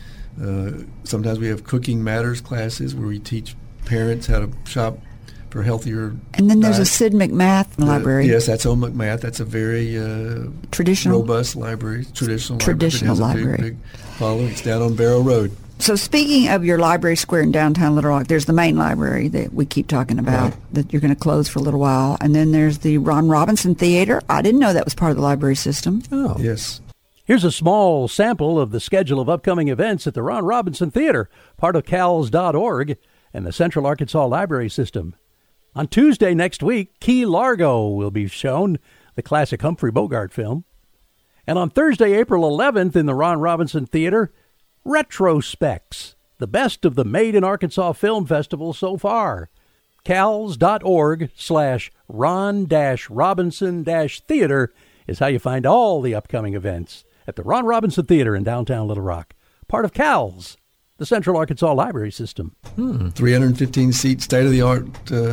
Sometimes we have Cooking Matters classes where we teach parents how to shop for healthier And then there's a diet. Sid McMath library. Yes, that's on McMath. That's a very Traditional. robust library, traditional Traditional library. library. Big following. It's down on Barrow Road. So speaking of your library square in downtown Little Rock, there's the main library that we keep talking about Right. that you're going to close for a little while. And then there's the Ron Robinson Theater. I didn't know that was part of the library system. Oh. Yes. Here's a small sample of the schedule of upcoming events at the Ron Robinson Theater, part of CALS.org and the Central Arkansas Library System. On Tuesday next week, Key Largo will be shown, the classic Humphrey Bogart film. And on Thursday, April 11th, in the Ron Robinson Theater, Retrospects, the best of the Made in Arkansas Film Festival so far. CALS.org/Ron-Robinson-Theater is how you find all the upcoming events at the Ron Robinson Theater in downtown Little Rock, part of CALS, the Central Arkansas Library System. 315-seat state-of-the-art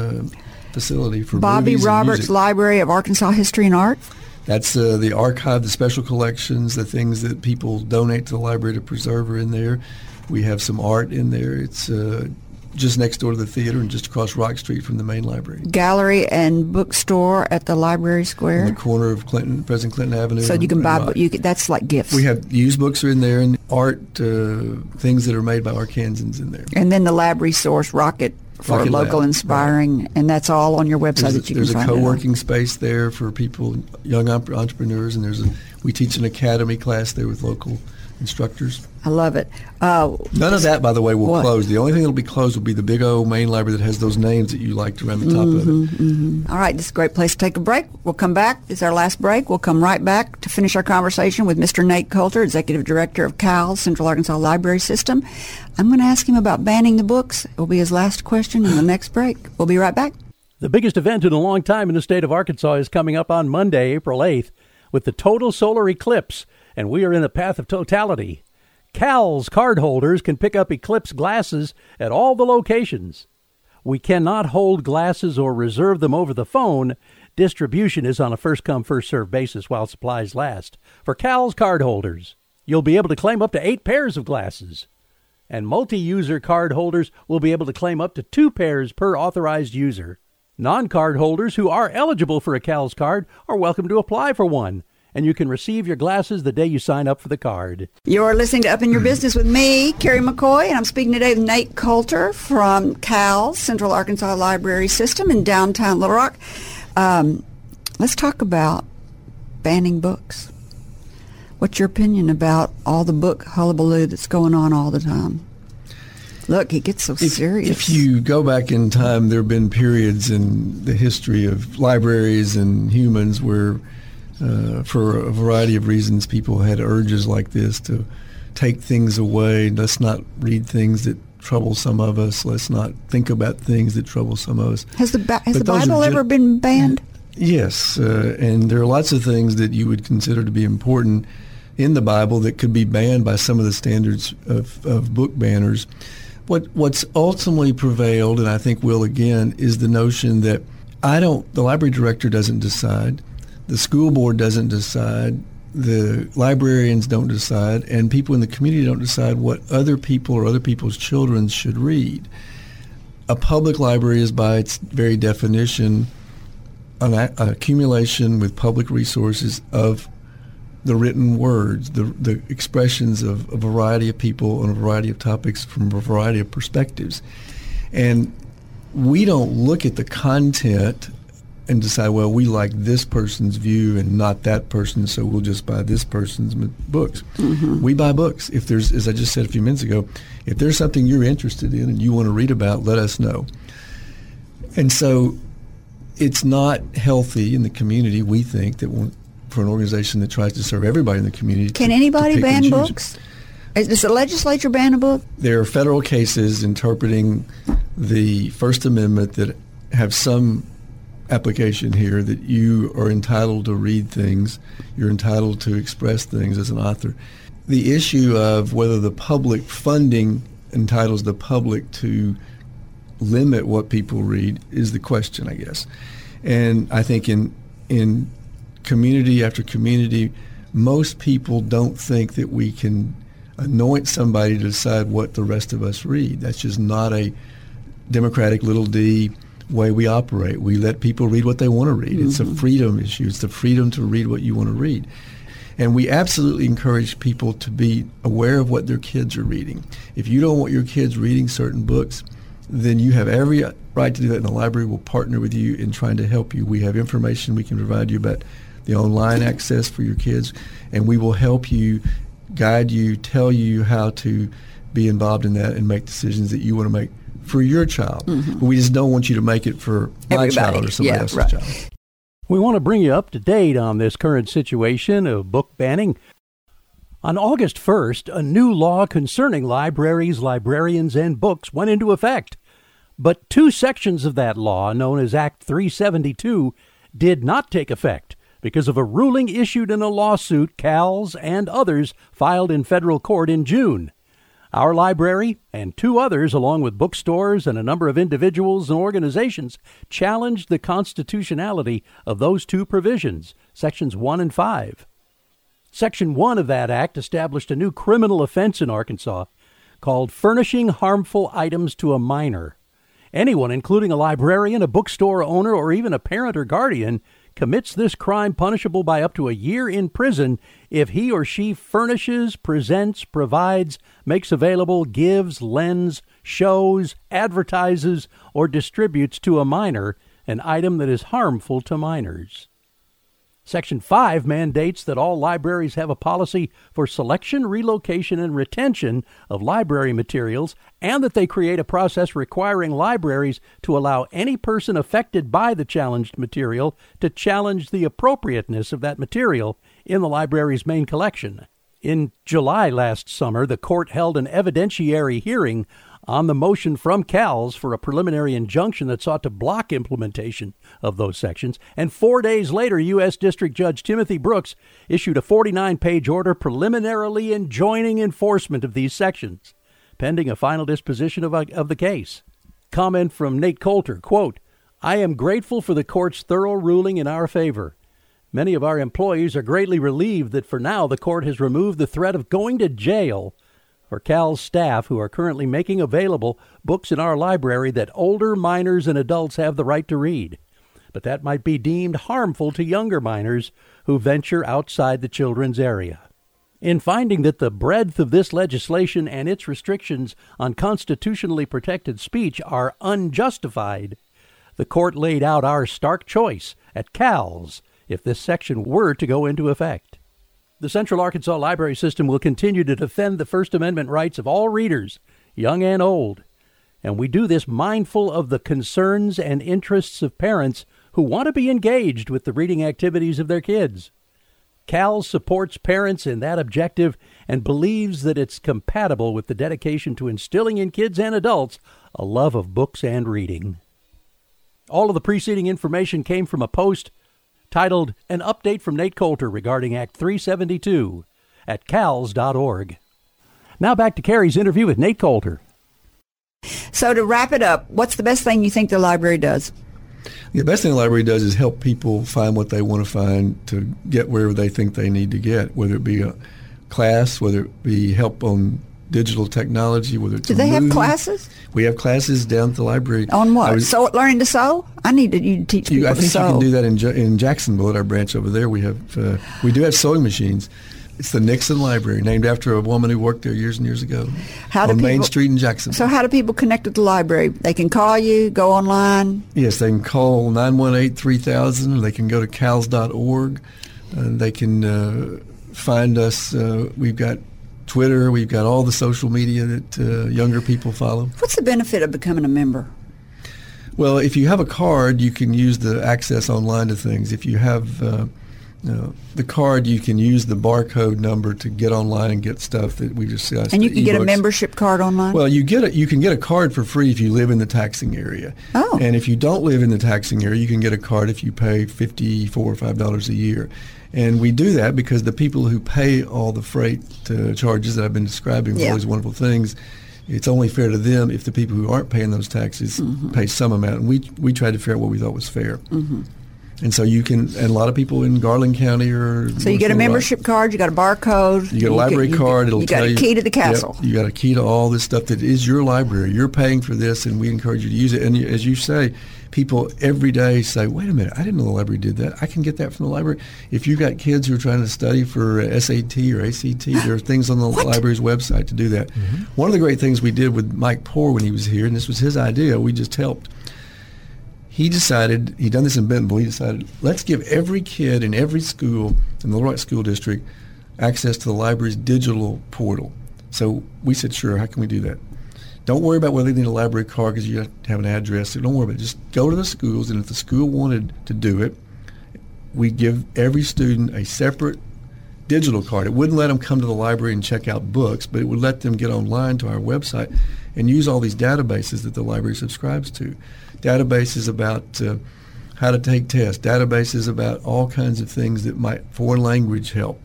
facility for Bobby movies and Roberts music. Library of Arkansas History and Art. That's the archive, the special collections, the things that people donate to the library to preserve are in there. We have some art in there. It's just next door to the theater and just across Rock Street from the main library. Gallery and bookstore at the library In square. the corner of President Clinton Avenue. So you can and buy, Rock. that's like gifts. We have used books are in there, and art, things that are made by Arkansans in there. And then the lab resource Rocket for Rocket local Lab, inspiring, and that's all on your website that you can There's a find it on. co-working space there for people, young entrepreneurs, and we teach an academy class there with local instructors. I love it. None of that, by the way, will What? close. The only thing that will be closed will be the big old main library that has those names that you liked around the top of it. All right, this is a great place to take a break. We'll come back. This is our last break. We'll come right back to finish our conversation with Mr. Nate Coulter, Executive Director of CALS, Central Arkansas Library System. I'm going to ask him about banning the books. It will be his last question in the next break. We'll be right back. The biggest event in a long time in the state of Arkansas is coming up on Monday, April 8th, with the total solar eclipse, and we are in the path of totality. CALS cardholders can pick up eclipse glasses at all the locations. We cannot hold glasses or reserve them over the phone. Distribution is on a first-come, first-served basis while supplies last. For CALS cardholders, you'll be able to claim up to 8 pairs of glasses. And multi-user card holders will be able to claim up to 2 pairs per authorized user. Non-card holders who are eligible for a CALS card are welcome to apply for one, and you can receive your glasses the day you sign up for the card. You're listening to Up in Your Business with me, Carrie McCoy, and I'm speaking today with Nate Coulter from CALS, Central Arkansas Library System in downtown Little Rock. Let's talk about banning books. What's your opinion about all the book hullabaloo that's going on all the time? Look, it gets so serious. If you go back in time, there have been periods in the history of libraries and humans where, for a variety of reasons, people had urges like this to take things away. Let's not read things that trouble some of us. Let's not think about things that trouble some of us. Has the But those Bible are ever been banned? Yes, and there are lots of things that you would consider to be important in the Bible that could be banned by some of the standards of book banners. What's ultimately prevailed, and I think will again, is the notion that the library director doesn't decide, the school board doesn't decide, the librarians don't decide, and people in the community don't decide what other people or other people's children should read. A public library is, by its very definition, an accumulation with public resources of the written words, the expressions of a variety of people on a variety of topics from a variety of perspectives. And we don't look at the content and decide, well, we like this person's view and not that person's, so we'll just buy this person's books. Mm-hmm. We buy books. If there's, as I just said a few minutes ago, if there's something you're interested in and you want to read about, let us know. And so it's not healthy in the community, we think, for an organization that tries to serve everybody in the community. Can anybody ban books? Does the legislature ban a book? There are federal cases interpreting the First Amendment that have some application here, that you are entitled to read things, you're entitled to express things as an author. The issue of whether the public funding entitles the public to limit what people read is the question, I guess. And I think in community after community, most people don't think that we can anoint somebody to decide what the rest of us read. That's just not a democratic little d way we operate. We let people read what they want to read. Mm-hmm. It's a freedom issue. It's the freedom to read what you want to read. And we absolutely encourage people to be aware of what their kids are reading. If you don't want your kids reading certain books, then you have every right to do that, and the library will partner with you in trying to help you. We have information we can provide you about the online access for your kids, and we will help you, guide you, tell you how to be involved in that and make decisions that you want to make for your child. Mm-hmm. But we just don't want you to make it for my child or somebody else's child. We want to bring you up to date on this current situation of book banning. On August 1st, a new law concerning libraries, librarians, and books went into effect. But two sections of that law, known as Act 372, did not take effect because of a ruling issued in a lawsuit CALS and others filed in federal court in June. Our library and two others, along with bookstores and a number of individuals and organizations, challenged the constitutionality of those two provisions, Sections 1 and 5. Section 1 of that act established a new criminal offense in Arkansas called furnishing harmful items to a minor. Anyone, including a librarian, a bookstore owner, or even a parent or guardian, commits this crime punishable by up to a year in prison if he or she furnishes, presents, provides, makes available, gives, lends, shows, advertises, or distributes to a minor an item that is harmful to minors. Section 5 mandates that all libraries have a policy for selection, relocation, and retention of library materials, and that they create a process requiring libraries to allow any person affected by the challenged material to challenge the appropriateness of that material in the library's main collection. In July last summer, the court held an evidentiary hearing on the motion from CALS for a preliminary injunction that sought to block implementation of those sections, and 4 days later, U.S. District Judge Timothy Brooks issued a 49-page order preliminarily enjoining enforcement of these sections, pending a final disposition of the case. Comment from Nate Coulter, quote, "I am grateful for the court's thorough ruling in our favor. Many of our employees are greatly relieved that for now the court has removed the threat of going to jail for CALS staff who are currently making available books in our library that older minors and adults have the right to read. But that might be deemed harmful to younger minors who venture outside the children's area." In finding that the breadth of this legislation and its restrictions on constitutionally protected speech are unjustified, the court laid out our stark choice at CALS if this section were to go into effect. The Central Arkansas Library System will continue to defend the First Amendment rights of all readers, young and old. And we do this mindful of the concerns and interests of parents who want to be engaged with the reading activities of their kids. CALS supports parents in that objective and believes that it's compatible with the dedication to instilling in kids and adults a love of books and reading. All of the preceding information came from a post titled An Update from Nate Coulter regarding Act 372 at cals.org. Now back to Carrie's interview with Nate Coulter. So to wrap it up, what's the best thing you think the library does? The best thing the library does is help people find what they want to find to get wherever they think they need to get, whether it be a class, whether it be help on digital technology, whether it's Do they have classes? We have classes down at the library. On what? Learning to sew? I need you to teach people I think to sew. you can do that in Jacksonville at our branch over there. We do have sewing machines. It's the Nixon Library, named after a woman who worked there years and years ago on Main Street in Jacksonville. So how do people connect with the library? They can call you, go online? Yes, they can call 918-3000, or they can go to cals.org. They can find us. We've got Twitter. We've got all the social media that younger people follow. What's the benefit of becoming a member? Well, if you have a card, you can use the access online to things. If you have the card, you can use the barcode number to get online and get stuff that we discussed. And you can get a membership card online? Well, you can get a card for free if you live in the taxing area. Oh. And if you don't live in the taxing area, you can get a card if you pay $54 or $5 a year. And we do that because the people who pay all the freight charges that I've been describing, all these wonderful things, it's only fair to them if the people who aren't paying those taxes pay some amount. And we tried to figure out what we thought was fair. Mm-hmm. And so you can, and a lot of people in Garland County are... So you get a membership card, you got a barcode. You get a library card, it'll tell you... You got a key to the castle. Yep, you got a key to all this stuff that is your library. You're paying for this, and we encourage you to use it. And as you say, people every day say, wait a minute, I didn't know the library did that. I can get that from the library. If you've got kids who are trying to study for SAT or ACT, there are things on the library's website to do that. Mm-hmm. One of the great things we did with Mike Poore when he was here, and this was his idea, we just helped. He decided, he'd done this in Bentonville, he decided, let's give every kid in every school in the Little Rock School District access to the library's digital portal. So we said, sure, how can we do that? Don't worry about whether they need a library card because you have to have an address. So don't worry about it. Just go to the schools, and if the school wanted to do it, we'd give every student a separate digital card. It wouldn't let them come to the library and check out books, but it would let them get online to our website and use all these databases that the library subscribes to. Databases about how to take tests, databases about all kinds of things that might foreign language help.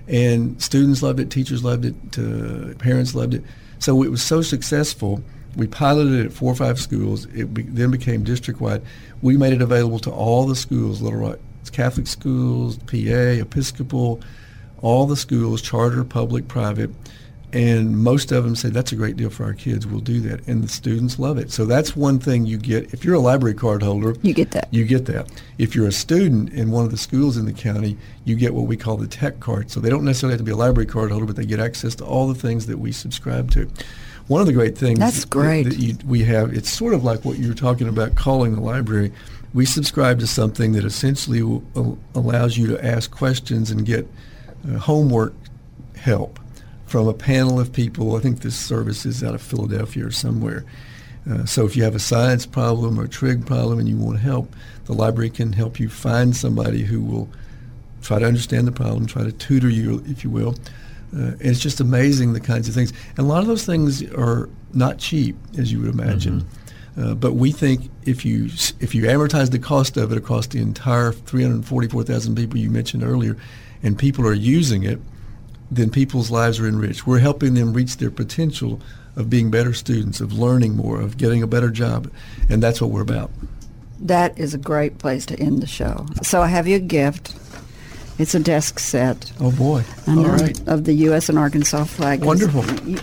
And students loved it, teachers loved it, parents loved it. So it was so successful, we piloted it at 4 or 5 schools. It then became district-wide. We made it available to all the schools, Little Rock Catholic schools, PA, Episcopal, all the schools, charter, public, private. And most of them said, that's a great deal for our kids. We'll do that. And the students love it. So that's one thing you get. If you're a library card holder, you get that. You get that. If you're a student in one of the schools in the county, you get what we call the tech card. So they don't necessarily have to be a library card holder, but they get access to all the things that we subscribe to. One of the great things that's great. that we have, it's sort of like what you were talking about, calling the library. We subscribe to something that essentially allows you to ask questions and get homework help from a panel of people. I think this service is out of Philadelphia or somewhere. So if you have a science problem or a trig problem and you want help, the library can help you find somebody who will try to understand the problem, try to tutor you, if you will. And it's just amazing the kinds of things. And a lot of those things are not cheap, as you would imagine. Mm-hmm. But we think if you amortize the cost of it across the entire 344,000 people you mentioned earlier, and people are using it, then people's lives are enriched. We're helping them reach their potential of being better students, of learning more, of getting a better job. And that's what we're about. That is a great place to end the show. So I have you a gift. It's a desk set. Oh, boy. All right. Of the U.S. and Arkansas flag. Wonderful.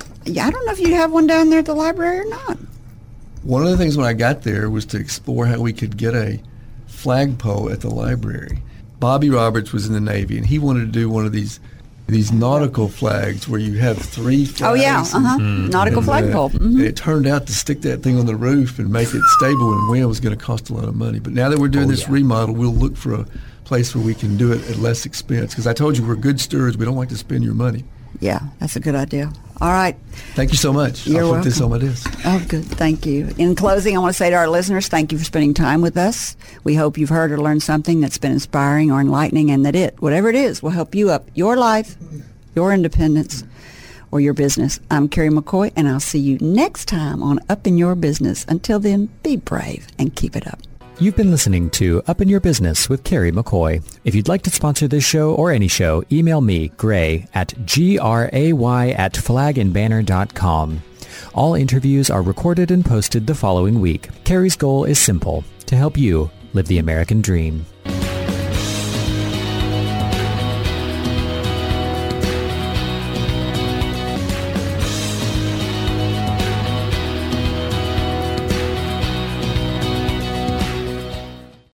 I don't know if you have one down there at the library or not. One of the things when I got there was to explore how we could get a flagpole at the library. Bobby Roberts was in the Navy, and he wanted to do one of these nautical flags where you have 3 flags. Oh, yeah, nautical flagpole. Mm-hmm. It turned out to stick that thing on the roof and make it stable and wind was going to cost a lot of money. But now that we're doing this remodel, we'll look for a place where we can do it at less expense. Because I told you we're good stewards. We don't like to spend your money. Yeah, that's a good idea. All right. Thank you so much. You're welcome. I'll put this on my desk. Oh, good. Thank you. In closing, I want to say to our listeners, thank you for spending time with us. We hope you've heard or learned something that's been inspiring or enlightening, and that whatever it is, will help you up your life, your independence, or your business. I'm Carrie McCoy, and I'll see you next time on Up in Your Business. Until then, be brave and keep it up. You've been listening to Up in Your Business with Carrie McCoy. If you'd like to sponsor this show or any show, email me, Gray, at gray@flagandbanner.com. All interviews are recorded and posted the following week. Carrie's goal is simple: to help you live the American dream.